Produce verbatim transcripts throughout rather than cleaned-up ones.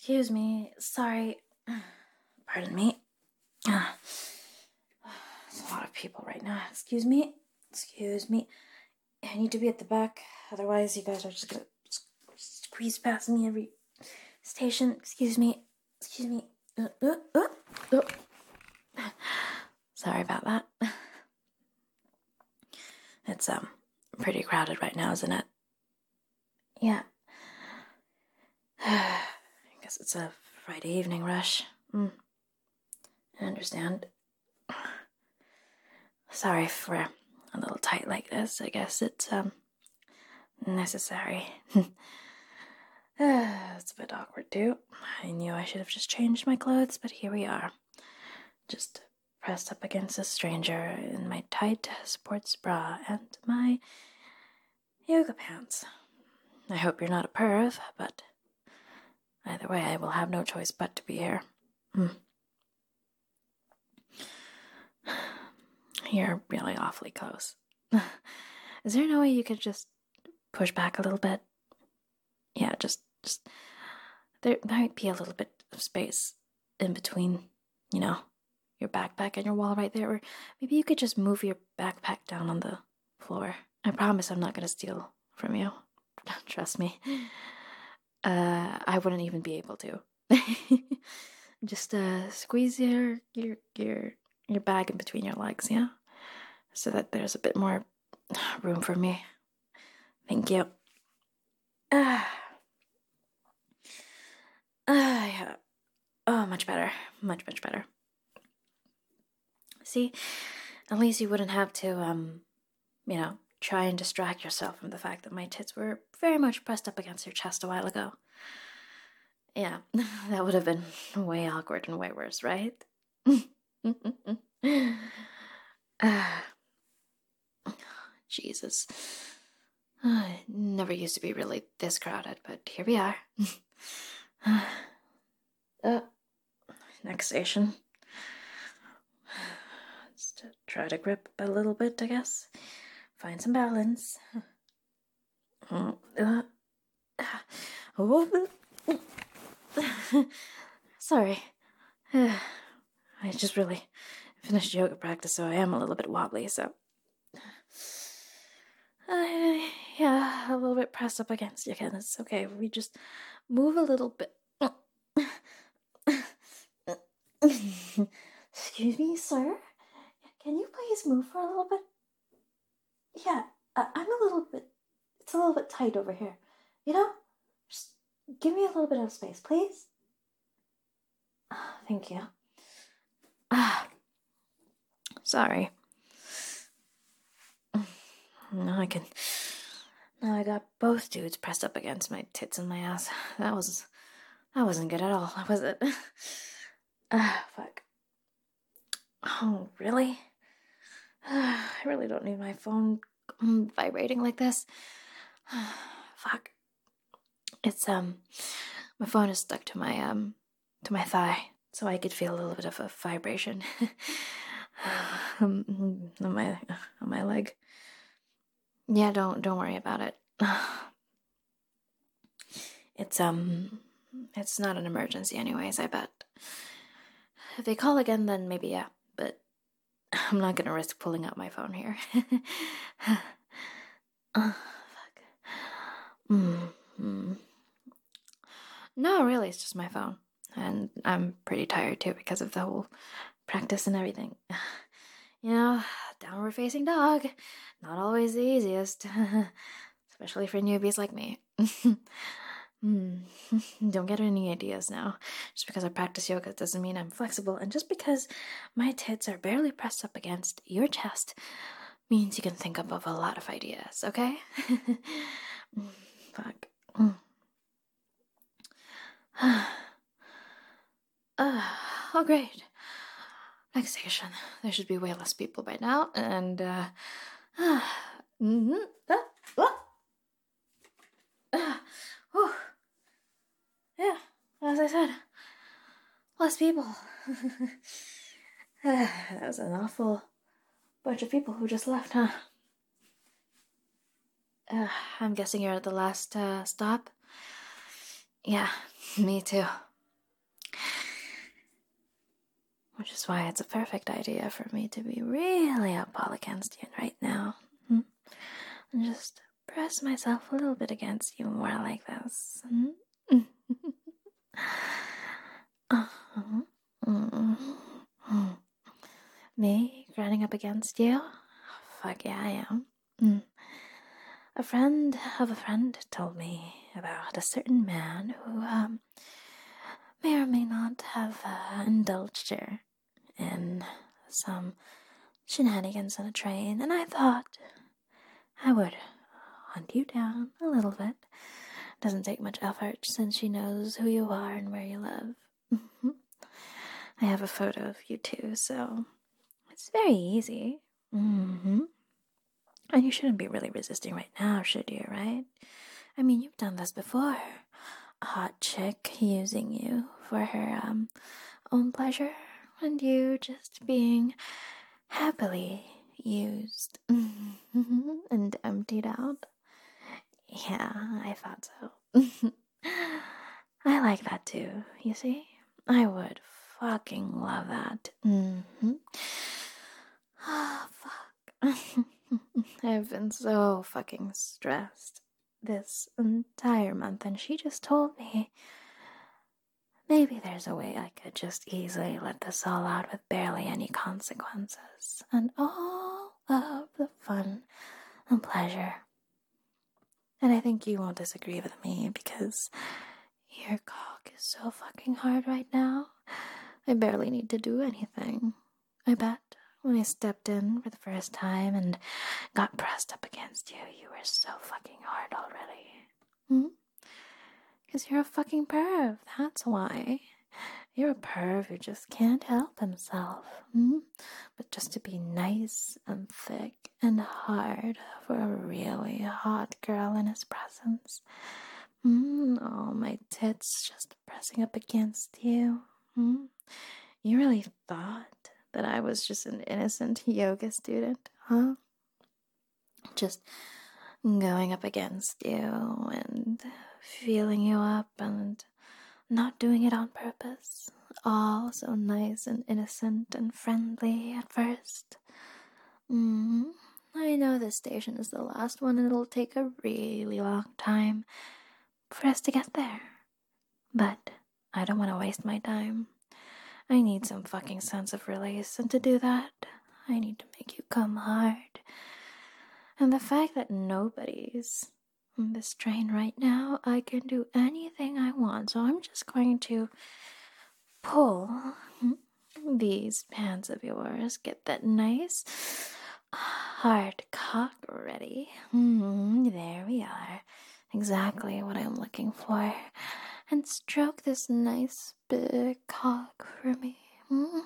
Excuse me. Sorry. Pardon me. Uh, There's a lot of people right now. Excuse me. Excuse me. I need to be at the back. Otherwise, you guys are just gonna squeeze past me every station. Excuse me. Excuse me. Uh, uh, uh, uh. Sorry about that. It's um pretty crowded right now, isn't it? Yeah. I guess it's a Friday evening rush. Mm. I understand. Sorry if we're a little tight like this. I guess it's um necessary. It's a bit awkward too. I knew I should have just changed my clothes, but here we are. Just pressed up against a stranger in my tight sports bra and my yoga pants. I hope you're not a perv, but either way, I will have no choice but to be here. Mm. You're really awfully close. Is there no way you could just push back a little bit? Yeah, just, just, there might be a little bit of space in between, you know, your backpack and your wall right there, or maybe you could just move your backpack down on the floor. I promise I'm not gonna steal from you. Trust me. Uh, I wouldn't even be able to. Just uh, squeeze your your your your bag in between your legs, yeah, so that there's a bit more room for me. Thank you. Ah, ah, yeah. Oh, much better, much much better. See, at least you wouldn't have to, um, you know, try and distract yourself from the fact that my tits were very much pressed up against your chest a while ago. Yeah, that would have been way awkward and way worse, right? Ah, Jesus. Uh, it never used to be really this crowded, but here we are. uh, next station. Just to try to grip a little bit, I guess. Find some balance. Uh, oh, sorry. I just really finished yoga practice, so I am a little bit wobbly, so... Uh, yeah, a little bit pressed up against you again. It's okay. We just move a little bit. Excuse me, sir? Can you please move for a little bit? Yeah, uh, I'm a little bit... It's a little bit tight over here. You know? Just give me a little bit of space, please. Thank you. Ah, sorry. Now I can... Now I got both dudes pressed up against my tits and my ass. That was... That wasn't good at all, was it? Ah, fuck. Oh, really? I really don't need my phone vibrating like this. Fuck. It's, um... My phone is stuck to my, um... to my thigh, so I could feel a little bit of a vibration on my on my leg. Yeah, don't don't worry about it. It's um, it's not an emergency, anyways. I bet. If they call again, then maybe yeah. But I'm not gonna risk pulling out my phone here. Oh, fuck. Mm-hmm. No, really, it's just my phone. And I'm pretty tired too because of the whole practice and everything. You know, downward facing dog, not always the easiest, especially for newbies like me. mm. Don't get any ideas now. Just because I practice yoga doesn't mean I'm flexible, and just because my tits are barely pressed up against your chest means you can think up of a lot of ideas, okay? Fuck. Mm. Uh, oh, great. Next station. There should be way less people by now, and, uh... uh mm-hmm. uh, uh, uh, whew. Yeah, as I said, less people. uh, that was an awful bunch of people who just left, huh? Uh, I'm guessing you're at the last, uh, stop? Yeah, me too. Which is why it's a perfect idea for me to be really up all against you right now. Hmm? And just press myself a little bit against you more like this. Hmm? uh-huh. Mm-hmm. Me running up against you? Fuck yeah, I am. Mm. A friend of a friend told me about a certain man who um, may or may not have uh, indulged her in some shenanigans on a train, and I thought I would hunt you down a little bit. Doesn't take much effort since she knows who you are and where you live. I have a photo of you too, so it's very easy. Mm-hmm. And you shouldn't be really resisting right now, should you, right? I mean, you've done this before. A hot chick using you for her um, own pleasure, and you just being happily used and emptied out. Yeah, I thought so. I like that too, you see? I would fucking love that. Mm-hmm. Oh, fuck. I've been so fucking stressed this entire month, and she just told me maybe there's a way I could just easily let this all out with barely any consequences, and all of the fun and pleasure. And I think you won't disagree with me, because your cock is so fucking hard right now. I barely need to do anything. I bet when I stepped in for the first time and got pressed up against you, you were so fucking hard already. Hmm? Because you're a fucking perv, that's why. You're a perv who just can't help himself. Hmm? But just to be nice and thick and hard for a really hot girl in his presence. Mm, oh, my tits just pressing up against you. Mm. You really thought that I was just an innocent yoga student, huh? Just going up against you and feeling you up and not doing it on purpose. All so nice and innocent and friendly at first. Mm, I know this station is the last one and it'll take a really long time for us to get there. But I don't want to waste my time. I need some fucking sense of release, and to do that, I need to make you come hard. And the fact that nobody's on this train right now, I can do anything I want, so I'm just going to pull these pants of yours, get that nice hard cock ready. Mm, there we are. Exactly what I'm looking for. And stroke this nice big cock for me. Mm.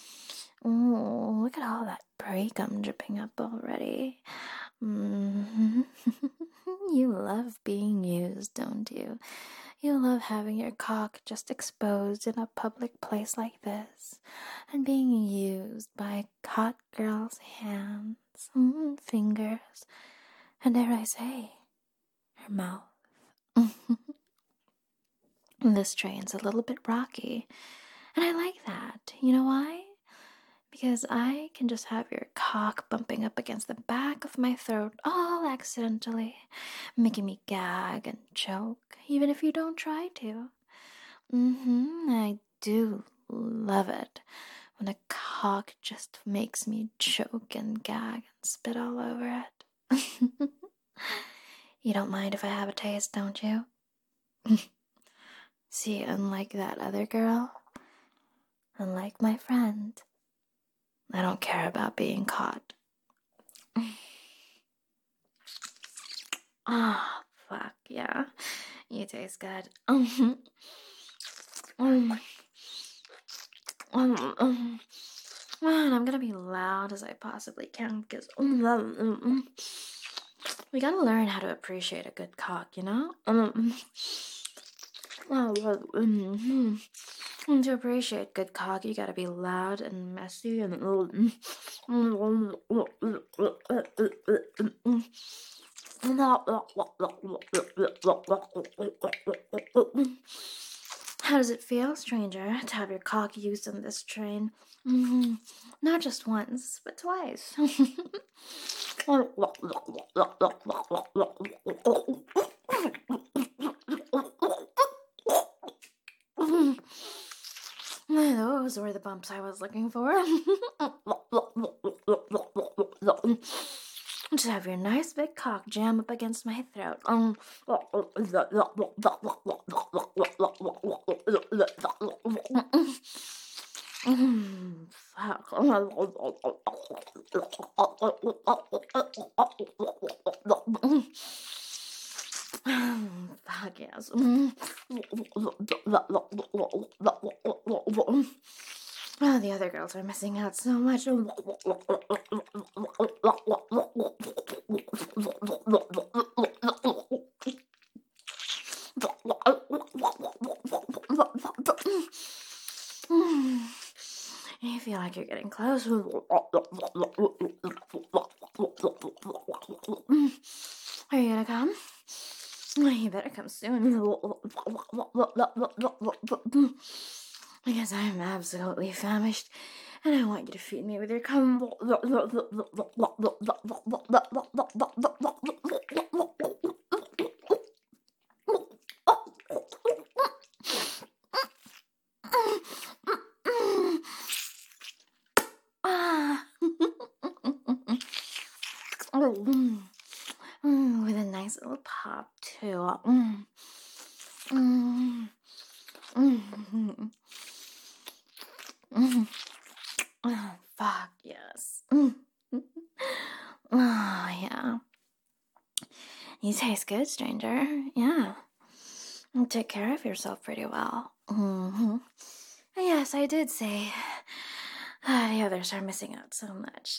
Oh, look at all that pre-cum dripping up already. Mm-hmm. You love being used, don't you? You love having your cock just exposed in a public place like this, and being used by a hot girl's hands, mm, fingers, and dare I say, her mouth. This train's a little bit rocky, and I like that. You know why? Because I can just have your cock bumping up against the back of my throat all accidentally, making me gag and choke, even if you don't try to. Mm-hmm, I do love it when a cock just makes me choke and gag and spit all over it. You don't mind if I have a taste, don't you? See, unlike that other girl, unlike my friend, I don't care about being caught. Ah, oh, fuck, yeah. You taste good. Um, um, um, um. And I'm gonna be loud as I possibly can because um, um, um, we gotta learn how to appreciate a good cock, you know? Um, um, um, um, to appreciate good cock, you gotta be loud and messy and um, um, How does it feel, stranger, to have your cock used on this train? Mm-hmm. Not just once, but twice. Those were the bumps I was looking for. Just have your nice big cock jam up against my throat. Um, mm, fuck. Fuck yes. Oh, the other girls are missing out so much. You feel like you're getting close. Are you gonna come? You better come soon. Because I'm absolutely famished, and I want you to feed me with your cum. Ah. Mm, with a nice little pop, too. Mm. Mm. Mm. Mm. Oh, fuck, yes. Mm. Oh, yeah. You taste good, stranger. Yeah. You take care of yourself pretty well. Mm-hmm. Yes, I did say uh, the others are missing out so much.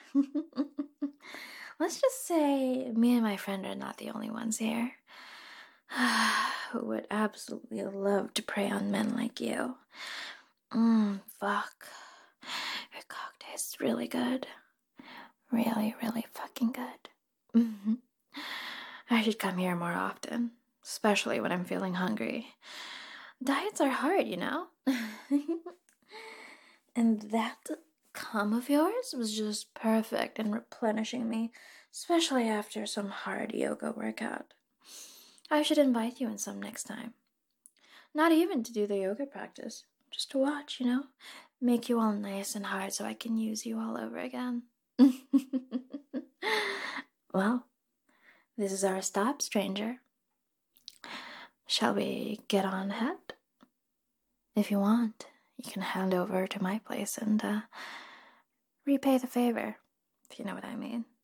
Let's just say me and my friend are not the only ones here who would absolutely love to prey on men like you. Mmm, fuck. Your cock tastes really good. Really, really fucking good. Mm-hmm. I should come here more often, especially when I'm feeling hungry. Diets are hard, you know? And that cum of yours was just perfect in replenishing me, especially after some hard yoga workout. I should invite you in some next time. Not even to do the yoga practice, just to watch, you know? Make you all nice and hard so I can use you all over again. Well, this is our stop, stranger. Shall we get on ahead? If you want, you can hand over to my place and uh, repay the favor, if you know what I mean.